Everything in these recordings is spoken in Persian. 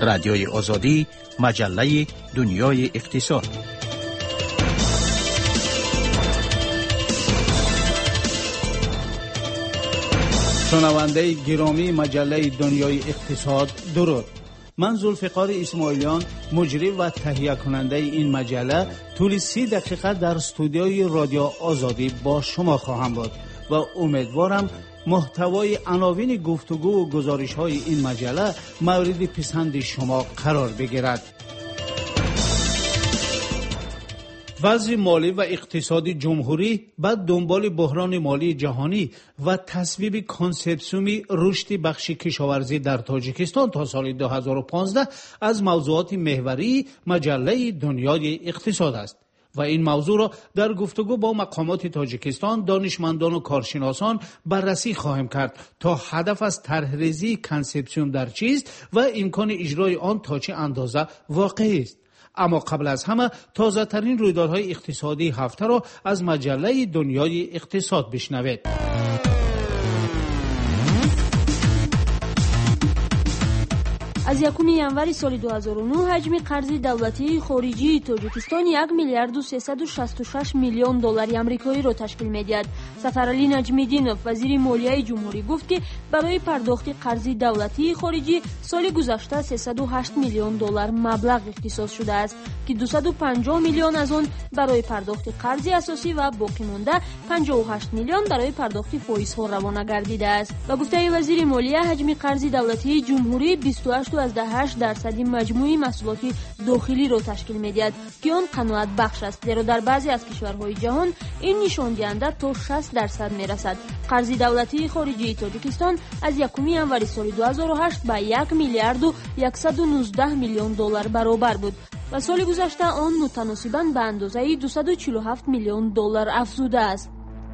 رادیوی آزادی، مجله دنیای اقتصاد. شنونده گرامی مجله دنیای اقتصاد، درود. من ذوالفقار اسماعیلیان، مجری و تهیه کننده این مجله، طول 30 دقیقه در استودیوی رادیو آزادی با شما خواهم بود و امیدوارم محتوای عناوین گفتگو و گزارش‌های این مجله مورد پسند شما قرار بگیرد. وضع مالی و اقتصادی جمهوری بعد دنبال بحران مالی جهانی و تصویب کنسپسیوم رشد بخش کشاورزی در تاجیکستان تا سال 2015 از موضوعات محوری مجله دنیای اقتصاد است و این موضوع را در گفتگو با مقامات تاجیکستان، دانشمندان و کارشناسان بررسی خواهیم کرد تا هدف از طرح‌ریزی کنسپسیوم در چیست و امکان اجرای آن تا چه اندازه واقعی است. اما قبل از همه تازه ترین رویدادهای اقتصادی هفته را از مجله دنیای اقتصاد بشنوید. از 1 январи соли 2009 ҳаҷми қарзи давлатии хориҷии тоҷикистон 1 миллиарду 366 миллион доллари амрикоиро ташкил медиҳад. Сафаралӣ Наҷмиддинов, вазири молияи ҷумҳурӣ, гуфт ки барои пардохти қарзи давлатии хориҷӣ соли гузашта 308 миллион доллар маблағ ихтисос шудааст ки 250 миллион аз он барои пардохти қарзи асосӣ ва боқимонда 58 миллион барои пардохти фоизҳо равона гардидааст. Ба гуфтаи вазири молия, ҳаҷми қарзи давлатии ҷумҳурӣ 28.8% маҷмӯи маҳсулоти дохилиро ташкил медиҳад ки он қаноатбахш аст, зеро дар баъзе аз кишварҳои ҷаҳон ин нишондиҳанда то 60% мерасад. қарзи давлатии хориҷии тоҷикистон аз 1 январи соли 2008 ба 1 миллиарду 119 миллион доллар баробар буд ва соли гузашта он мутаносибан ба андозаи 247 миллион доллар афзудааст.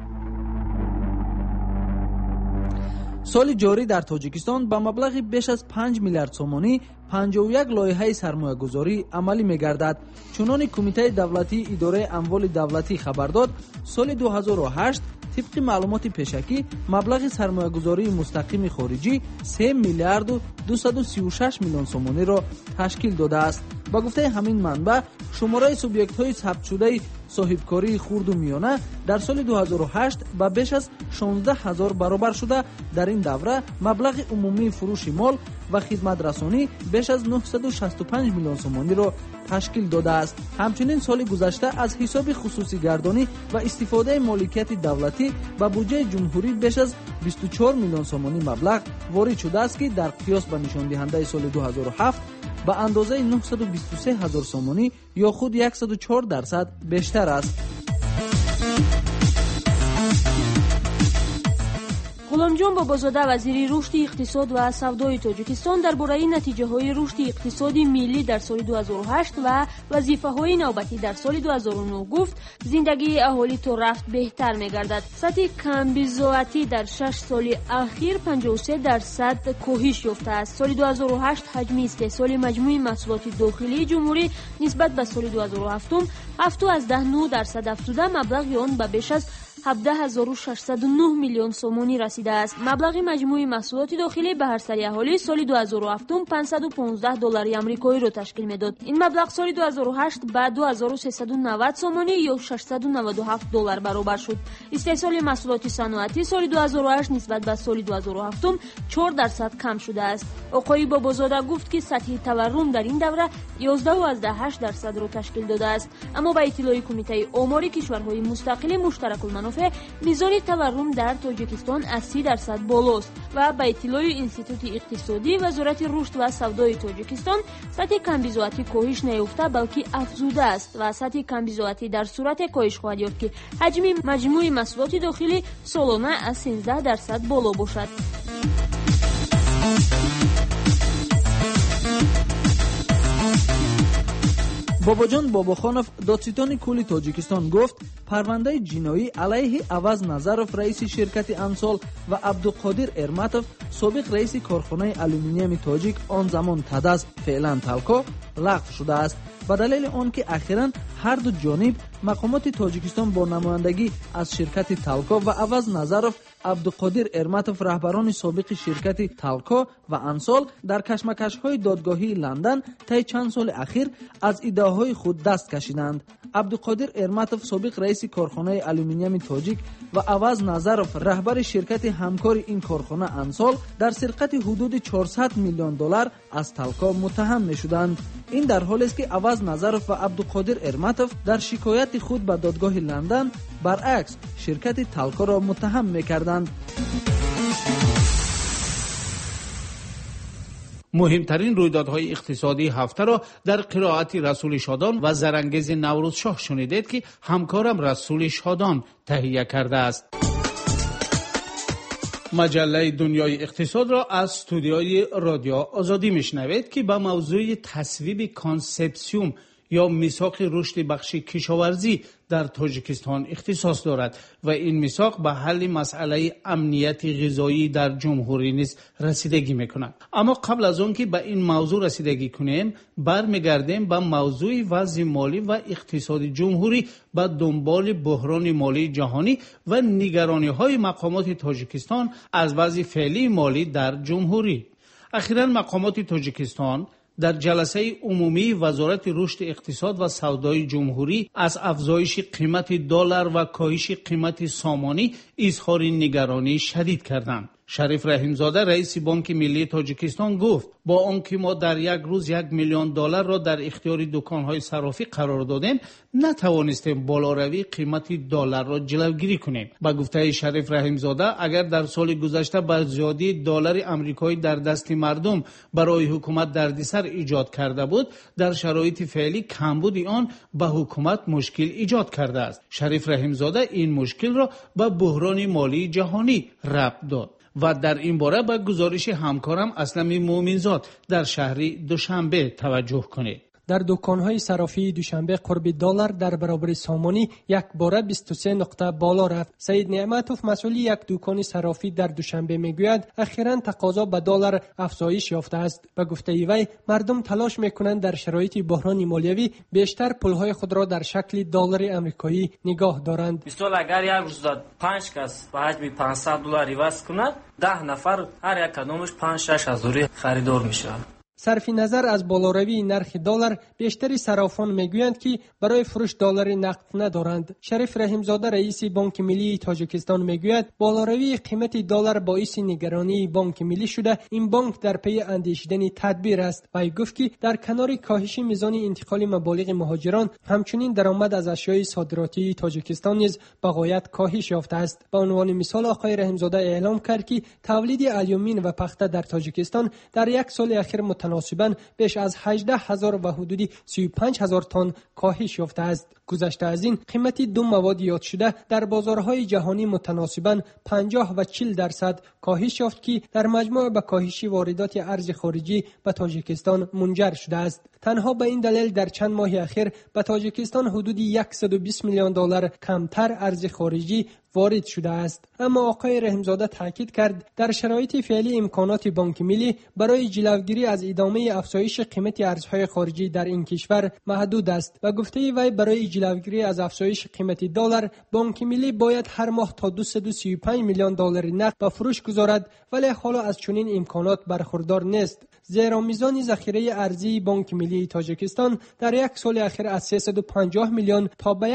соли ҷорӣ дар тоҷикистон ба маблағи беш аз 5 миллиард сомонӣ 51 лоиҳаи сармоягузорӣ амалӣ мегардад. чунони кумитаи давлатии идораи амволи давлатӣ хабар дод, соли 2008 тибқи маълумоти пешакӣ маблағи сармоягузории мустақими хориҷӣ 3 миллиарду 236 миллион сомониро ташкил додааст. ба гуфтаи ҳамин манбаъ, шумораи субъектҳои сабтшудаи соҳибкории хурду миёна дар соли 2008 ба беш аз 16 000 баробар шуда, дар ин давра маблағи умумии фурӯши мол ва хидматрасонӣ беш аз 965 миллион сомониро ташкил додааст. ҳамчунин соли гузашта аз ҳисоби хусусигардонӣ ва истифодаи моликияти давлатӣ ба буҷаи ҷумҳурӣ беш аз 24 миллион сомонӣ маблағ ворид шудааст ки дар қиёс ба нишондиҳандаи соли 2007 ба андозаи 923 000 сомонӣ ё худ 104% бештар аст. ғуломҷон бобозода, вазири рушди иқтисод ва савдои тоҷикистон, дар бораи натиҷаҳои рушди иқтисоди миллӣ дар соли 2008 ва вазифаҳои навбатӣ дар соли 2009 гуфт, зиндагии аҳолӣ то рафт беҳтар мегардад. сатҳи камбизоатӣ дар 6 соли ахир 53% коҳиш ёфтааст. соли 2008 ҳаҷми истеҳсоли маҷмӯи маҳсулоти дохилии ҷумҳурӣ нисбат ба соли 2007 7.9% афзуда, маблағи он ба беш аз 17609 миллион сомонӣ расидааст. маблағи маҷмӯи маҳсулоти дохилӣ ба ҳарсари аҳолӣ соли 2007 515 доллари амрикоиро ташкил медод. ин маблағ соли 2008 ба 2390 сомонӣ ё 697 доллар баробар шуд. истеҳсоли маҳсулоти саноатӣ соли 2008 нисбат ба соли 2007 4% кам шудааст. оқои бобозода гуфт ки сатҳи таваррум дар ин давра 11.8%-ро ташкил додааст. аммо ба иттилои кумитаи омори кишварҳои мустақили муштаракулманофеъ, мизони таваррум дар тоҷикистон аз 30% болост ва ба иттилои институти иқтисодӣ вазорати рушд ва савдои тоҷикистон, сатҳи камбизоатӣ коҳиш наёфта, балки афзуда аст ва сатҳи камбизоатӣ дар сурате коҳиш хоҳад ёфт ки ҳаҷми маҷмӯи маҳсулоти дохилӣ солона аз 13% боло бошад. бобоҷон бобохонов, додситони кӯли тоҷикистон, гуфт парвандаи ҷиноӣ алайҳи Аваз Назаров, раиси ширкати Ансол, ва Абдуқодир Эрматов, собиқ раиси корхонаи алюминиями тоҷик, он замон Тадаз, феълан Талко, лағв шудааст. به دلیل آنکه اخیراً هر دو جانب مقامات تاجیکستان با نمایندگی از شرکت تالکو و عوض نظروف، عبدالقادر ارماتوف رهبران سابق شرکت تالکو و انسال در کشمکش‌های دادگاهی لندن طی چند سال اخیر از ایده‌های خود دست کشیدند. عبدالقادر ارماتوف سابق رئیس کارخانه آلومینیوم تاجیک و عوض نظروف رهبر شرکت همکار این کارخانه انسال در سرقت حدود 400 میلیون دلار از تالکو متهم می‌شدند. این در حالی است که عوض نظروف و عبدالقادر ارماتوف در شکایت خود به دادگاه لندن برعکس شرکت تالکو را متهم می‌کردند. مهمترین رویدادهای اقتصادی هفته را در قرائت رسول شادان و زرانگیز نوروز شاه شنیدید که همکارم رسول شادان تهیه کرده است. مجله دنیای اقتصاد را از استودیوی رادیو آزادی میشنوید که به موضوع تصویب کانسپسیوم یا میثاق رشد بخش کشاورزی در تاجیکستان اختصاص دارد و این میثاق به حل مسئله امنیت غذایی در جمهوری نیز رسیدگی میکند. اما قبل از آن که به این موضوع رسیدگی کنیم، برمیگردیم به موضوع وضع مالی و اقتصادی جمهوری به دنبال بحران مالی جهانی و نگرانی های مقامات تاجیکستان از وضع فعلی مالی در جمهوری. اخیراً مقامات تاجیکستان در جلسه عمومی وزارت رشد اقتصاد و سودای جمهوری از افزایش قیمت دلار و کاهش قیمت سامانی اظهار نگرانی شدید کردند. شریف رحیمزاده رئیس بانک ملی تاجیکستان گفت با آنکه ما در یک روز 1 میلیون دلار را در اختیار دکان‌های صرافی قرار دادیم، نتوانستیم بالاروی قیمت دلار را جلوگیری کنیم. با گفته شریف رحیمزاده، اگر در سال گذشته با زیادی دلار آمریکایی در دست مردم برای حکومت دردسر ایجاد کرده بود، در شرایط فعلی کمبود آن به حکومت مشکل ایجاد کرده است. شریف رحیمزاده این مشکل را به بحران مالی جهانی ربط داد و در این باره به گزارش همکارم اسلمی مومنزاد در شهر دوشنبه توجه کنید. در دکان‌های صرافی دوشنبه قرب دلار در برابر سامانی یک باره 23 نقطه بالا رفت. سید نعمتوف مسئول یک دکان صرافی در دوشنبه میگوید اخیراً تقاضا به دلار افزایش یافته است. به گفته وی مردم تلاش میکنند در شرایط بحران مالیوی بیشتر پولهای خود را در شکل دلار آمریکایی نگاه دارند. مثلا اگر یک روز 5 کس به حجم 500 دلار عوض کند، 10 نفر هر یک کدامش 5-6 هزار خریدار میشوند. صرف نظر از بالاروی نرخ دلار، بیشتری صرافان میگویند که برای فروش دلار نقد ندارند. شریف رحیمزاده رئیس بانک ملی تاجیکستان میگوید بالاروی قیمت دلار باعث نگرانی بانک ملی شده. این بانک در پی اندیشیدن تدبیر است. وی گفت که در کنار کاهش میزان انتقال مبالغ مهاجران، همچنین درآمد از اشیاء صادراتی تاجیکستان نیز به غایت کاهش یافته است. به عنوان مثال آقای رحیمزاده اعلام کرد که تولید آلومین و پخته در تاجیکستان در یک سال اخیر متناسباً بیش از 18,000 و حدود 35,000 تن کاهش یافته است. گذشته از این قیمت دو مواد یاد شده در بازارهای جهانی متناسباً 50 و 40% کاهش یافت که در مجموع به کاهش واردات ارز خارجی به تاجیکستان منجر شده است. تنها به این دلیل در چند ماه اخیر به تاجیکستان حدود 120 میلیون دلار کمتر ارز خارجی وارد شده است. اما آقای رحیمزاده تاکید کرد در شرایط فعلی امکانات بانک ملی برای جلوگیری از ادامه افزایش قیمت ارزهای خارجی در این کشور محدود است و گفته وی برای جلوگیری از افزایش قیمت دلار بانک ملی باید هر ماه تا 235 میلیون دلار نقد به فروش گذارد، ولی حالا از چنین امکانات برخوردار نیست. زیرا میزان ذخیره ارزی بانک ملی تاجیکستان در یک سال اخیر از 350 میلیون تا به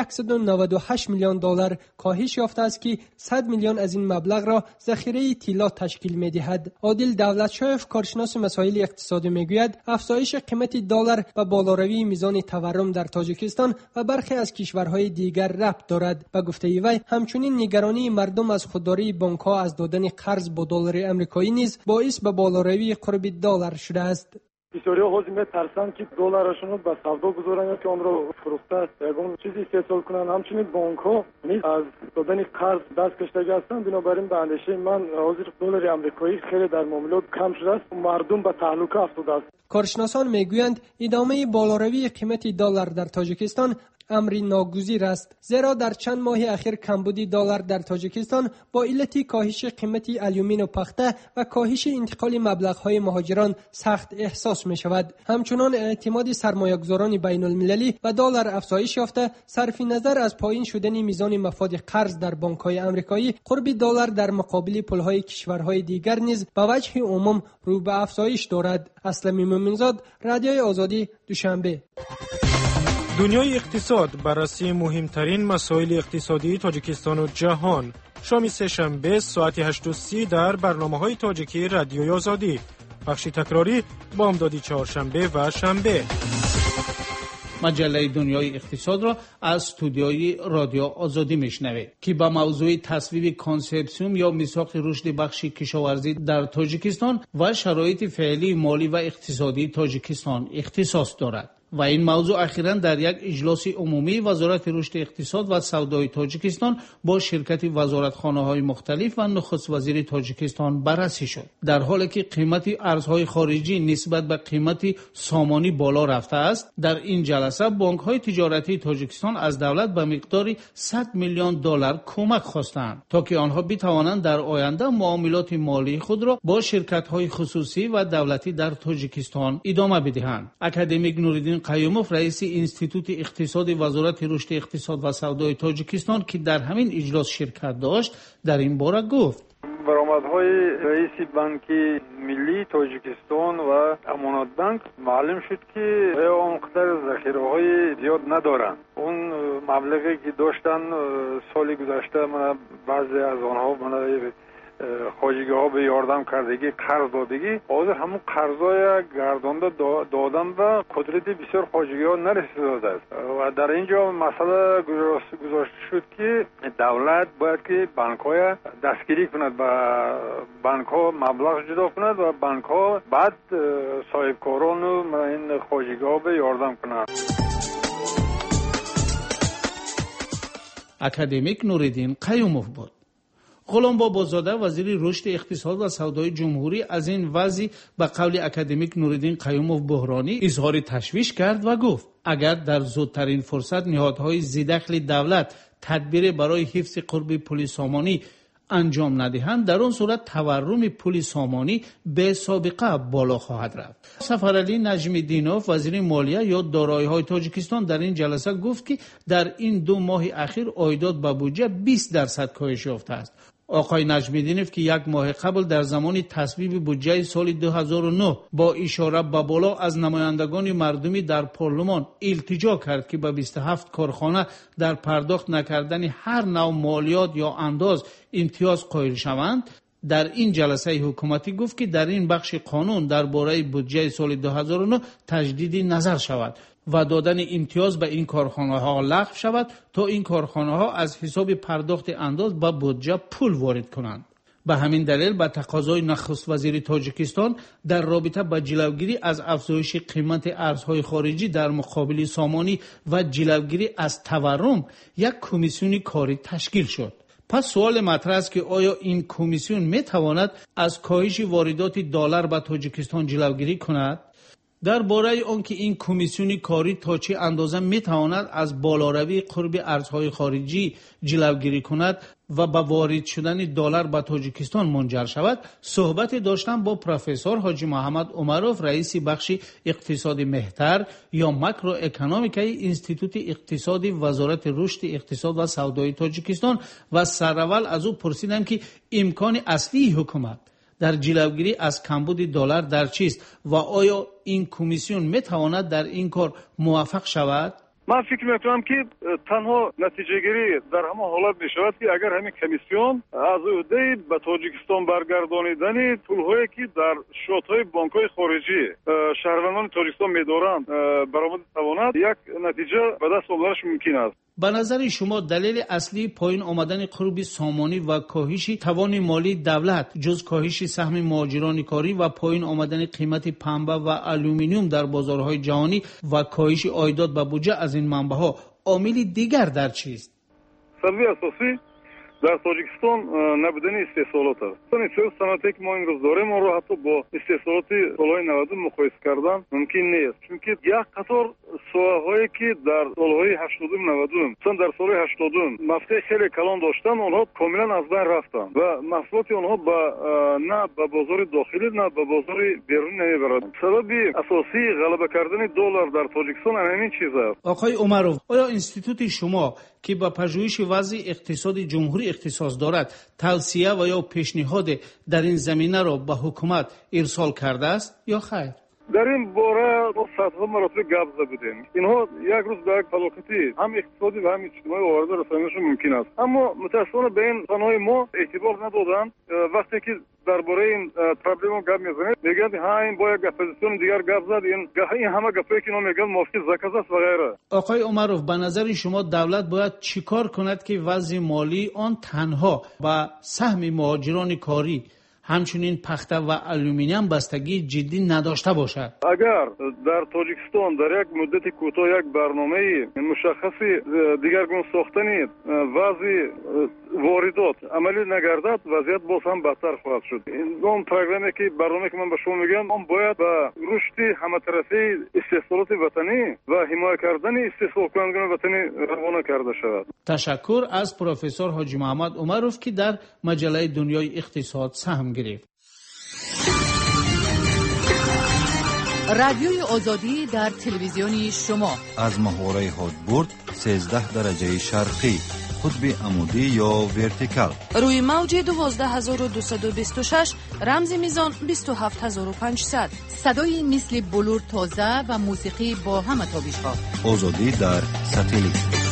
198 میلیون دلار کاهش یافته است که 100 میلیون از این مبلغ را ذخیره طلا تشکیل می‌دهد. عادل دولتشایف کارشناس مسائل اقتصادی میگوید افزایش قیمت دلار و بالاروی میزان تورم در تاجیکستان و برخی از کشورهای دیگر ربط دارد. به گفته وی همچنین نگرانی مردم از خودداری بانک‌ها از دادن قرض با دلار آمریکایی نیز باعث به بالاروی قرب دلار شده است. بسیاری ها میترسند که دلارشون رو به سودا گذارن یا که آن را فروخته یگان چیزی استحصال کنن. همچنین بانک ها نیز از دادن قرض دست کشیده هستند. بنابراین به اندیشه من حاضر دلار آمریکایی خیلی در معاملات کم شده است و مردم به تهلکه افتاده است. کارشناسان میگویند ادامه بالاروی قیمت دلار در تاجیکستان امری ناگزیر است، زیرا در چند ماه اخیر کمبود دلار در تاجیکستان با علت کاهش قیمت آلومین و پخته و کاهش انتقال مبلغ‌های مهاجران سخت احساس می‌شود. همچنان اعتماد سرمایه‌گذاران بین‌المللی و دلار افزایش یافته، صرف نظر از پایین شدن میزان مفاد قرض در بانک‌های آمریکایی، قرب دلار در مقابل پول‌های کشورهای دیگر نیز به وجه عموم رو به افزایش دارد. اسلمی مومنزاد، رادیوی آزادی، دوشنبه. دنیای اقتصاد بررسی مهمترین مسائل اقتصادی تاجیکستان و جهان. شام سه‌شنبه ساعت 8:30 در برنامه‌های تاجیکی رادیوی آزادی. بخش تکراری بامدادی چهارشنبه و شنبه. مجله دنیای اقتصاد را از استودیوی رادیو آزادی میشنوید که با موضوع تصویب کانسپسیوم یا میثاق رشد بخش کشاورزی در تاجیکستان و شرایط فعلی مالی و اقتصادی تاجیکستان اختصاص دارد. و این موضوع اخیراً در یک اجلاس عمومی وزارت رشد اقتصاد و سودای تاجیکستان با شرکت وزارتخانه‌های مختلف و نخست وزیر تاجیکستان بررسی شد. در حالی که قیمت ارزهای خارجی نسبت به قیمت سامانی بالا رفته است، در این جلسه بانک‌های تجارتی تاجیکستان از دولت به مقدار 100 میلیون دلار کمک خواستند تا که آنها بتوانند در آینده معاملات مالی خود را با شرکت‌های خصوصی و دولتی در تاجیکستان ادامه بدهند. اکادمیک نوریدین قیوموف، رئیس انستیتوت اقتصاد وزارت رشد اقتصاد و سودای تاجیکستان که در همین اجلاس شرکت داشت، در این باره گفت: برآمدهای رئیس بانک ملی تاجیکستان و امانات بانک معلوم شد که اونقدر ذخیره‌های زیاد ندارند. اون مبلغی که داشتن سال گذشته من بعضی از آنها من خواجگی ها به یاردم کردگی قرض دادگی حاضر همون قرضای گردانده دادن و قدرت بسیار خواجگی ها نرسیده است و در اینجا مسئله گذاشته شد که دولت باید که بانک های دستگیری کند و بانک ها مبلغ جدا کند و بانک ها بعد صاحب کاران و این خواجگی ها به یاردم کند. اکادمیک نوریدین قیوموف بود. غلام بابازاده، وزیر رشد اقتصاد و سودای جمهوری، از این وضع به قول اکادمیک نوریدین قیوموف بحرانی اظهار تشویش کرد و گفت اگر در زودترین فرصت نهادهای ذی‌دخل دولت تدبیر برای حفظ قرب پول سامانی انجام ندهند، در آن صورت تورم پول سامانی به سابقه بالا خواهد رفت. سفرعلی نجمیدینوف، وزیر مالیه یا دارایی‌های تاجیکستان، در این جلسه گفت که در این 2 ماه اخیر عایدات به بودجه 20% کاهش یافته است. آقای نجمیدینوف که 1 ماه قبل در زمان تصویب بودجه سال 2009 با اشاره به بالا از نمایندگان مردمی در پارلمان التجا کرد که به 27 کارخانه در پرداخت نکردن هر نوع مالیات یا انداز امتیاز قائل شوند، در این جلسه حکومتی گفت که در این بخش قانون درباره بودجه سال 2009 تجدید نظر شود و دادن امتیاز به این کارخانه ها لغو شود تا این کارخانه ها از حساب پرداخت انداز به بودجه پول وارد کنند. به همین دلیل به تقاضای نخست وزیر تاجیکستان در رابطه با جلوگیری از افزایش قیمت ارزهای خارجی در مقابل سامانی و جلوگیری از تورم یک کمیسیون کاری تشکیل شد. پس سوال مطرح است که آیا این کمیسیون می تواند از کاهش واردات دلار به تاجیکستان جلوگیری کند؟ درباره آنکه این کمیسیون کاری تا چه اندازه میتواند از بالاروی قرب ارزهای خارجی جلوگیری کند و به وارد شدن دلار به تاجیکستان منجر شود، صحبت داشتم با پروفسور حاجی محمد عمروف، رئیس بخش اقتصاد مهتر یا ماکرو اکونومیکای انستیتوت اقتصادی وزارت رشد اقتصاد و سودای تاجیکستان و سراول از او پرسیدم که امکان اصلی حکومت در جلوگیری از کمبود دلار در چیست و آیا این کمیسیون میتواند در این کار موفق شود؟ من فکر میکنم که تنها نتیجه گیری در همه حالت میشود که اگر همین کمیسیون از عهده به تاجیکستان برگردانیدن پولهایی که در شوت‌های بانک‌های خارجی شهروندان تاجیکستان می‌دارند برآمد تواند، یک نتیجه به دست آوردنش ممکن است. به نظر شما دلیل اصلی پایین آمدن قرب سامانی و کاهش توان مالی دولت جز کاهش سهم مهاجران کاری و پایین آمدن قیمت پنبه و آلومینیوم در بازارهای جهانی و کاهش عایدات به بودجه از این منبع‌ها عامل دیگر در چیست؟ سبب اساسی در تاجیکستان نبودن استحصالات است. این صنعتی که ما امروز داریم اون رو حتی با استحصالات سالهای 90 مقایسه کردن ممکن نیست، چون که یک قطار ساحه‌هایی که در سالهای 80 90 مثلا در سال 80 مفته خیلی کلان داشتن اونها کاملا از بین رفتن و محصولات اونها نه به بازار داخلی نه به بازار بیرونی نمیبرد. سبب اساسی غلبه کردن دلار در تاجیکستان همین چیز است. آقای عمرو، آیا اینستیتوت شما که با پژوهش وضع اقتصادی جمهوری اختصاص دارد توصیه و یا پیشنهاد در این زمینه را به حکومت ارسال کرده است یا خیر؟ در این باره ما صدها مراتب گپ زده بودیم. اینها یک روز به یک فلاکتی هم اقتصادی و هم اجتماعی آورده رسانیشون ممکن است، اما متاسفانه به این صنایع ما اعتبار ندادن. وقتی که درباره این پرابلم گپ میزنید میگن ها این با یک اپوزیسیون دیگر گپ زد، این همه گپایی که اینا میگن موافق زکات است و غیره. آقای عمرو، به نظر شما دولت باید چیکار کند که وضع مالی آن تنها با سهم مهاجران کاری همچنین پخته و آلومینیوم بستگی جدی نداشته باشد؟ اگر در تاجیکستان در یک مدت کوتاه یک برنامه مشخصی دیگرگون ساختنی وضع واردات عملی نگردد وضعیت باز هم بدتر خواهد شد. این پروگرامی که برنامه که من به شما میگم اون باید به رشد همطرفی استحصالات وطنی و حمایت کردن استحصال کنندگان وطنی روانه کرده شود. تشکر از پروفسور حاجی محمد عمروف که در مجله دنیای اقتصاد سهم گرفت. رادیوی آزادی در تلویزیونی شما از محوره هادبورد 13 درجه شرقی، قطب عمودی یا ورتیکال، روی موج 12226 رمز میزان 27500، صدای مثل بلور تازه و موسیقی با همه تابش‌ها. آزادی در ساتلیت.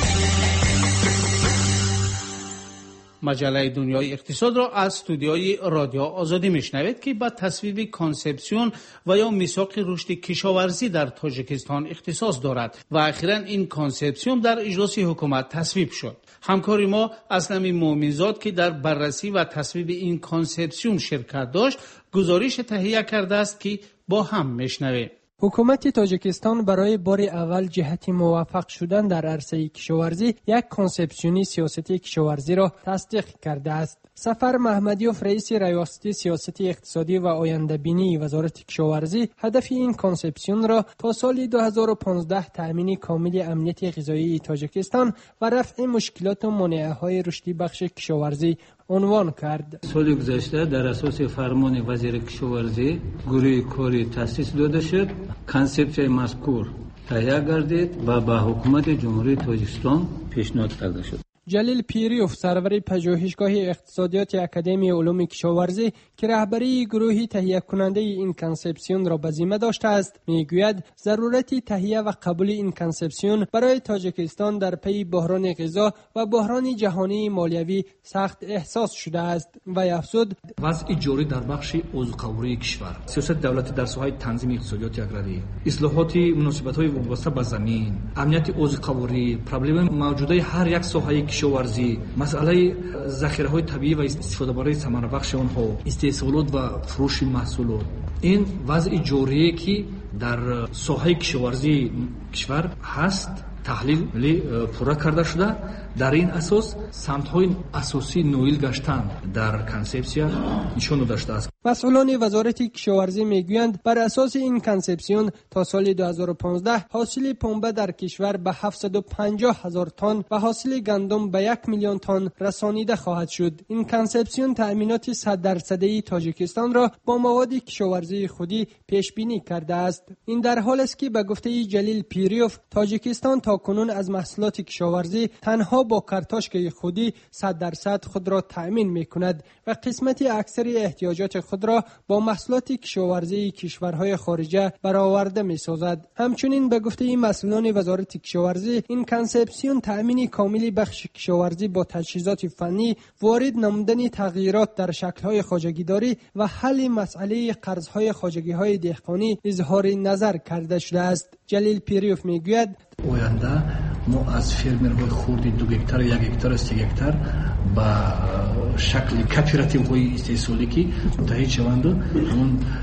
مجله دنیای اقتصاد را از استودیوی رادیو آزادی میشنوید که با تصویب کانسپسیون و یا میثاق رشد کشاورزی در تاجیکستان اختصاص دارد و اخیراً این کانسپسیون در اجلاس حکومت تصویب شد. همکار ما اسلمی مومنزاد که در بررسی و تصویب این کانسپسیون شرکت داشت گزارش تهیه کرده است که با هم میشنویم. حکومت تاجیکستان برای بار اول جهت موفق شدن در عرصه کشاورزی یک کانسپسیونی سیاستی کشاورزی را تصدیق کرده است. سفر محمدیوف رئیس ریاستی سیاست اقتصادی و آینده‌بینی وزارت کشاورزی هدف این کانسپسیون را تا سال 2015 تأمین کامل امنیت غذایی تاجیکستان و رفع مشکلات و مانعه‌های رشد بخش کشاورزی عنوان کرد. سال گذشته در اساس فرمان وزیر کشاورزی گروه کاری تأسیس داده شد. کانسپسیون مذکور تهیه گردید و به حکومت جمهوری تاجیکستان پیشنهاد کرده شد. جلیل پیریوف سرور پژوهشگاه اقتصادیات اکادمی علوم کشاورزی که رهبری گروهی تهیه کننده این کانسپسیون را به ذمه داشته است میگوید ضرورت تهیه و قبول این کانسپسیون برای تاجیکستان در پی بحران غذا و بحران جهانی مالیوی سخت احساس شده است و افزود وضع جاری در بخش عضوقواری کشور، سیاست دولت در ساحه تنظیم اقتصادیات اگراری، اصلاحات مناسبت‌های وابسته به زمین، امنیت عضوقواری، پروبلم موجوده هر یک ساحه کشاورزی، مسئله ذخیره‌های طبیعی و استفاده برای ثمره بخش آنها، استحصالات و فروش محصولات. این وضع جاری که در ساحه کشاورزی کشور هست تحلیل پورا کرده شده. در این اساس سمت‌های اساسی نویل گشتن در کانسپسیون نشان داشته است. مسئولان وزارت کشاورزی میگویند بر اساس این کانسپسیون تا سال 2015 حاصل پنبه در کشور به 750,000 تن و حاصل گندم به 1,000,000 تن رسانیده خواهد شد. این کانسپسیون تأمینات 100% تاجیکستان را با مواد کشاورزی خودی پیش بینی کرده است. این در حالی است که به گفته جلیل پیریوف تاجیکستان تاکنون از محصولات کشاورزی تنها با کارتاشک خودی 100% خود را تأمین می‌کند و قسمت اکثر احتیاجات خود را با محصولات کشاورزی کشورهای خارجه برآورده می‌سازد. همچنین به گفته این مسئولان وزارت کشاورزی این کانسپسیون تأمین کامل بخش کشاورزی با تجهیزات فنی، وارد نمودن تغییرات در شکل‌های خواجگیداری و حل مسئله قرض‌های خواجگی‌های دهقانی اظهار نظر کرده شده است. جلیل پیریوف میگوید آینده ما از فرمرهای خردی 2 هکتار، 1 هکتار، 3 هکتار با شکل کاپیراتیوهای استحصالی که متحد شوند، همون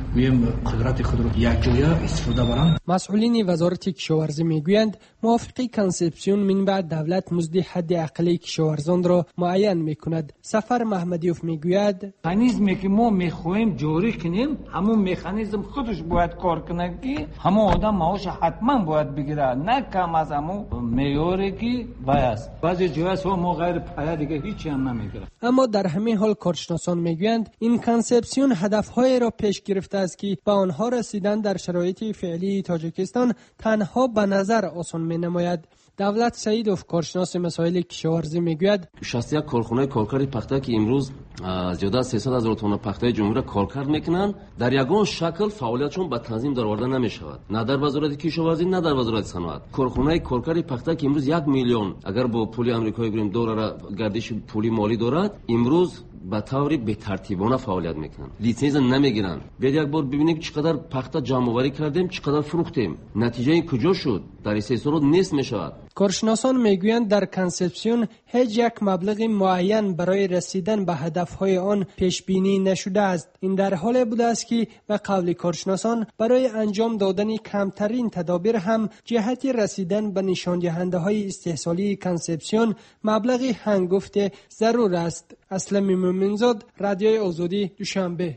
گویم قدرت خود را یک جایه استفاده برند. مسئولین وزارت کشاورزی میگویند موافقی کانسپسیون منبع دولت مزد حد اقلی کشاورزان را معین میکند. سفر محمدیوف میگوید مکانیزمی که ما میخواهیم جاری کنیم همون مکانیزم خودش باید کار کنه که همون آدم معاش حتما باید بگیره، نه کم از همون معیاری که باید. بعضی جاها ما غیر پایه دیگه هیچی هم نمیگیره. اما در همین حال کارشناسان میگویند این کانسپسیون هدفهای را پیش گرفته است که به آنها رسیدن در شرایط فعلی تاجیکستان تنها به نظر آسان مینماید. دولت سعیدوف کارشناس مسائل کشاورزی میگوید 61 کارخانه کارکاری پخته که امروز زیاده از 300,000 تن پخته جمهوری کارکر میکنن در یگان شکل فعالیتشون به تنظیم در آورده نمیشود، نه در وزارت کشاورزی نه در وزارت صنعت. کارخانه کارکاری پخته که امروز 1 میلیون اگر با پول آمریکایی بریم دلار گردش پولی مالی دارد، امروز به طور بی ترتیبانه فعالیت میکنن، لیسانس نمیگیرن. بیاید یک بار ببینید چقدر پخته جمع آوری کردیم، چقدر فروختیم، نتیجه این کجا شد؟ در این 3 سال نیست میشود. کارشناسان میگویند در کانسپسیون هیچ یک مبلغ معین برای رسیدن به هدفهای آن پیش بینی نشده است. این در حالی بوده است که به قول کارشناسان برای انجام دادن کمترین تدابیر هم جهت رسیدن به نشان دهنده های استحصالی کانسپسیون مبلغی هنگفته ضرور است. اسلم مومنزاد، رادیوی آزادی، دوشنبه.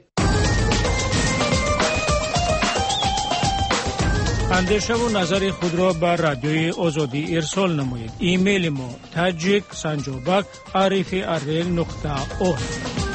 اندیشه و نظر خود را بر رادیوی آزادی ارسال نمایید. ایمیل ما tajik@rfi.org.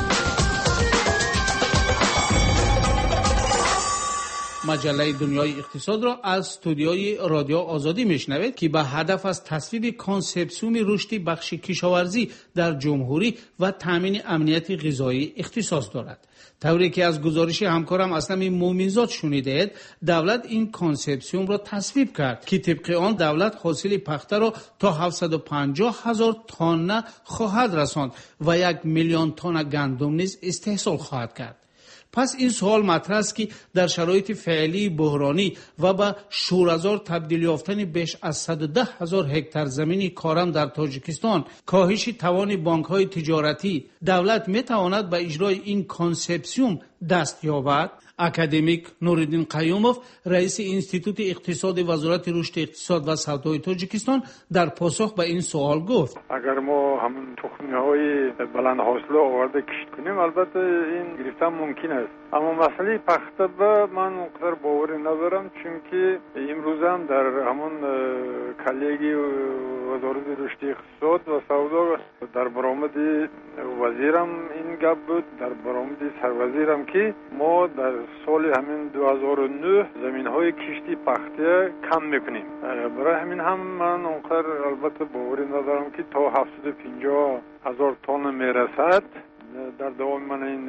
مجله دنیای اقتصاد را از استودیوی رادیو آزادی میشنوید که به هدف از تصویب کانسپسیون رشد بخش کشاورزی در جمهوری و تامین امنیت غذایی اختصاص دارد. طوری که از گزارش همکارم اسلم مومنزاد شنیدید، دولت این کانسپسیون را تصویب کرد که طبق آن دولت حاصل پخته را تا 750,000 تن خواهد رساند و 1 میلیون تن گندم نیز استحصال خواهد کرد. پس این سوال مطرح است که در شرایط فعلی بحرانی و با شوره‌زار تبدیل یافتن بیش از 110,000 هکتار زمین کارم در تاجیکستان، کاهش توان بانک‌های تجارتی، دولت می‌تواند به اجرای این کانسپسیون دست یابد؟ اکادمیک نوردین قیوموف، رئیس انستیتوت اقتصاد وزارت رشد اقتصاد و سودای تاجیکستان، در پاسخ به این سوال گفت اگر ما همون تخم‌های بلند حاصله آورده کشت کنیم البته این گرفتن ممکن است، اما مسئله پخته به من اونقدر باوری ندارم، چون که امروز هم در همون کلیگی وزارت رشد اقتصاد و سودا در برآمد وزیرم این گپ بود، در برآمد سروزیرم که ما در سال همین 2009 زمین‌های کشتی پخته کم میکنیم. برای همین هم من اونقدر البته باوری ندارم که تا 750,000 تن میرسد. در دوام من این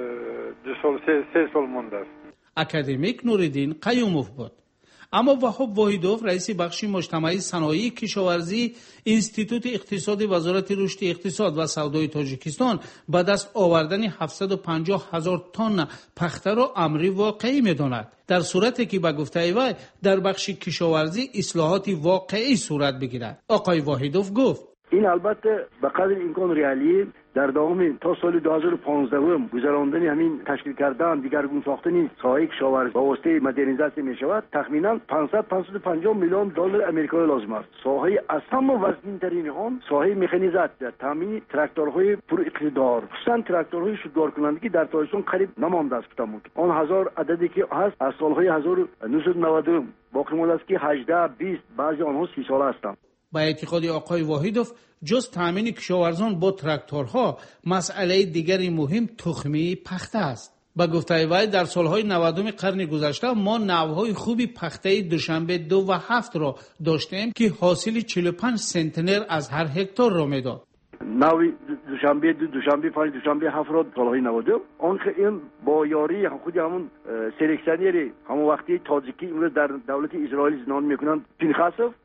3 سال مونده است. اکادمیک نوردین قیوموف بود. اما وهاب واحدوف، رئیس بخش مجتمعی صنایع کشاورزی انستیتوت اقتصاد وزارت رشد اقتصاد و سودای تاجیکستان، به دست آوردن 750,000 تن پخته را امری واقعی می‌داند، در صورتی که به گفته وی در بخش کشاورزی اصلاحاتی واقعی صورت بگیرد. آقای واحدوف گفت این البته به قدر امکان ریالی در داوم تا سال 2015 گذراندن همین تشکیل کردن دیگرگون ساختن ساحه کشاورزی با واسطه مدرنیزاسی می شود، تخمینا 550 میلیون دلار آمریکایی لازم است. ساحه از همه وزین ترین آن ساحه مکانیزاسیون، تامین تراکتورهای پر اقتدار، خصوصا تراکتورهای شودار کننده در تاجیکستان قریب نمانده است. اون 1000 عددی که هست از سالهای 1990 باقی مانده است که 18 20 بعضی آنها 30 ساله هستند. با اعتقاد آقای واحدوف، جز تامین کشاورزان با تراکتورها، مسئله دیگری مهم تخمی پخته است. با گفته وی در سالهای 90 قرن گذشته ما نوهای خوبی پخته دوشنبه 2 و 7 را داشتیم که حاصل 45 سنتنر از هر هکتار را میداد. نوی دوشنبه 2 دوشنبه 5 دوشنبه 7 را سالهای 90 اون که این با یاری خود همون سلکسیونری همون وقتی تاجیکی امروز در دولت اسرائیل زندان میکنن پینخاسف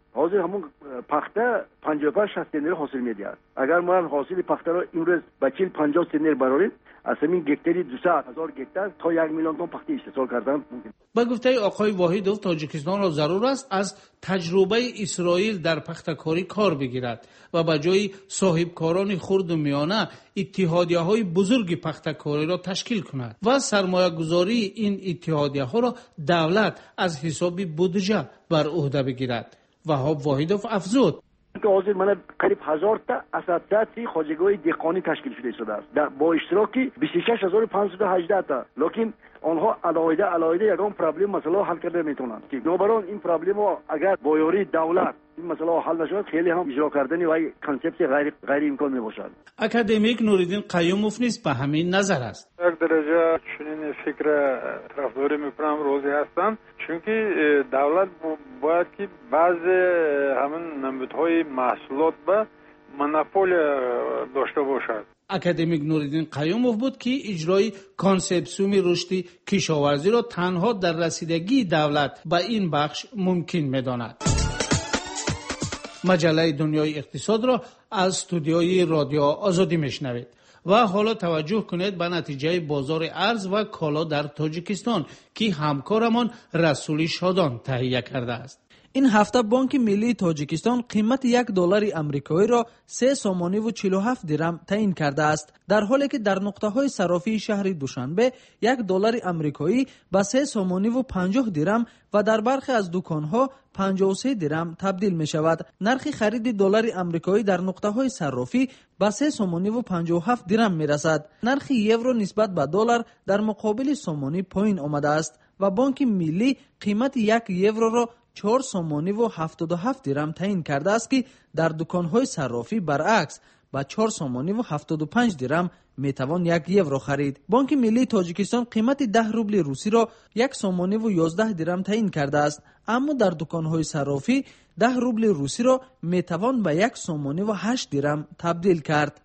حاضر همون پخته 55 60 دینار حاصل میدهد. اگر ما حاصل پخته را امروز به 40 50 دینار براریم، از همین گکتری 200,000 گکتر تا 1 میلیون تن پخته استحصال کردن ممکن. با گفته آقای واحدوف، تاجیکستان را ضرور است از تجربه اسرائیل در پخته‌کاری کار بگیرد و به جای صاحبکاران خرد و میانه اتحادیه‌های بزرگ پخته‌کاری را تشکیل کند و سرمایه‌گذاری این اتحادیه‌ها را دولت از حساب بودجه بر عهده بگیرد. وهاب واحدوف افزود که حاضر من قریب 1000 تا اساتید خواجگاه دهقانی تشکیل شده است با اشتراک 26518 تا، لیکن آنها علاوه یگان پرابلم مسئله حل کرده میتونند که بنابراین این پرابلم اگر با یاری دولت این مسئله حل نشود خیلی هم اجرا کردن و کانسپت غیر امکان میباشد. اکادمیک نوریدین قیوموف نیز به همین نظر است. یک درجه چنین فکر طرفداری میکنم روزی هستند، چونکه دولت باید که بعضی همین نمودهای محصولات به مونوپول داشته باشد. اکادمیک نوریدین قیوموف بود که اجرای کانسپسیوم رشد کشاورزی را تنها در رسیدگی دولت به این بخش ممکن می‌داند. مجله دنیای اقتصاد را از استودیوی رادیو آزادی میشنوید و حالا توجه کنید به نتیجه بازار ارز و کالا در تاجیکستان که همکارمان رسول شادان تهیه کرده است. این هفته بانک ملی تاجیکستان قیمت $1 آمریکایی را 3 سومانی و 47 درم تعیین کرده است، در حالی که در نقطه‌های صرافی شهر دوشنبه $1 آمریکایی به 3 سومانی و 50 درم و در برخی از دکان‌ها 53 درم تبدیل می شود. نرخ خرید دلار آمریکایی در نقطه‌های صرافی به 3 سومانی و 57 درم می رسد. نرخ یورو نسبت به دلار در مقابل سومانی پایین آمده است و بانک ملی قیمت 1 یورو را 4 سومانی و 77 درم تعیین کرده است که در دکان‌های صرافی برعکس با 4 سومانی و 75 درم میتوان 1 یورو خرید. بانک ملی تاجیکستان قیمت 10 روبل روسی را 1 سومانی و 11 درم تعیین کرده است، اما در دکان‌های صرافی 10 روبل روسی را میتوان به 1 سومانی و 8 درم تبدیل کرد.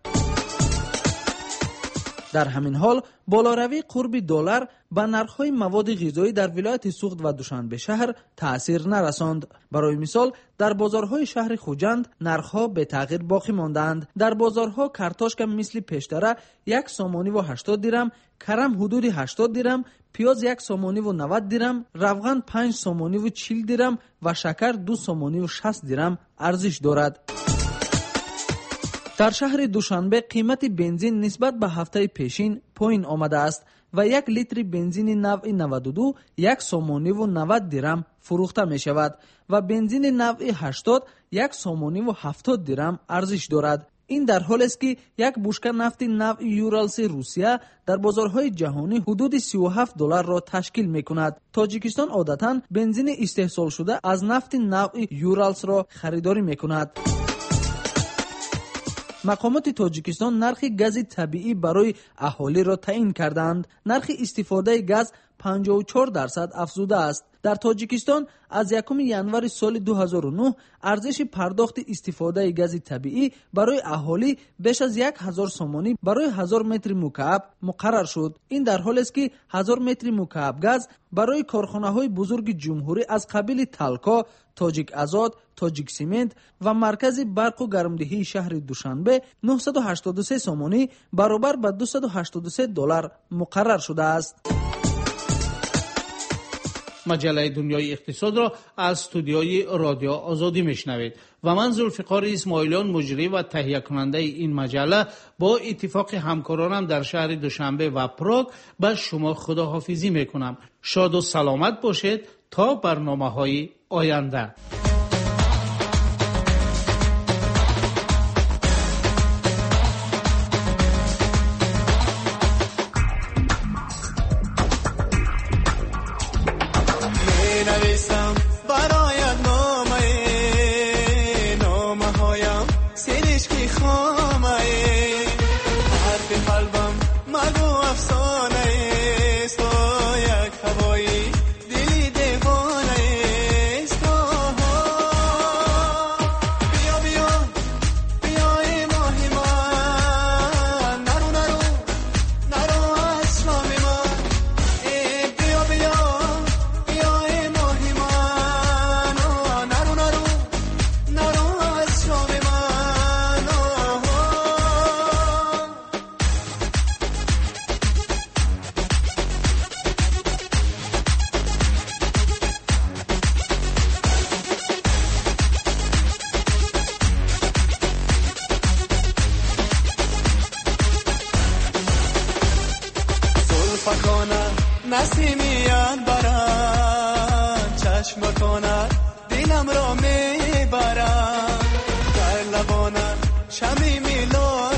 در همین حال بالاروی قرب دلار به نرخ‌های مواد غذایی در ولایت سوخت و دوشنبه شهر تأثیر نرساند. برای مثال در بازارهای شهر خوجند نرخ‌ها به تغییر باقی ماندند. در بازارها کارتوشک مثل پیشتره 1 سومانی و 80 درم، کرم حدود 80 درم، پیاز 1 سومانی و 90 درم، روغن 5 سومانی و 40 درم و شکر 2 سومانی و 60 درم ارزش دارد. در شهر دوشنبه قیمت بنزین نسبت به هفته پیشین پایین آمده است و 1 لیتر بنزین نوع 92 1 سومانی و 90 درم فروخته می شود و بنزین نوع 80 1 سومانی و 70 درم ارزش دارد. این در حالی است که یک بشکه نفت نوع یورالس روسیه در بازارهای جهانی حدود $37 را تشکیل می کند. تاجیکستان عادتاً بنزین استحصال شده از نفت نوع یورالس را خریداری می کند. مقامات تاجیکستان نرخ گاز طبیعی برای اهالی را تعیین کردند. نرخ استفاده گاز 54% افزوده است. در تاجیکستان از 1 ژانویه سال 2009 ارزش پرداخت استفاده گاز طبیعی برای اهالی بیش از 1000 سومانی برای 1000 متر مکعب مقرر شد. این در حالی است که 1000 متر مکعب گاز برای کارخانه‌های بزرگ جمهوری از قبیل تالکا، تاجیک آزاد، تاجیک سیمنت و مرکز برق و گرمدهی شهر دوشنبه 983 سومانی برابر به $283 مقرر شده است. مجله دنیای اقتصاد را از استودیوی رادیو آزادی میشنوید و من ذوالفقار اسماعیلیان مجری و تهیه کننده این مجله با اتفاق همکارانم در شهر دوشنبه و پراگ به شما خداحافظی میکنم. شاد و سلامت باشید تا برنامه‌های آینده. فکاند نسیمیان برند چشم کند دلم را میبرند در لبانم شمی میلاد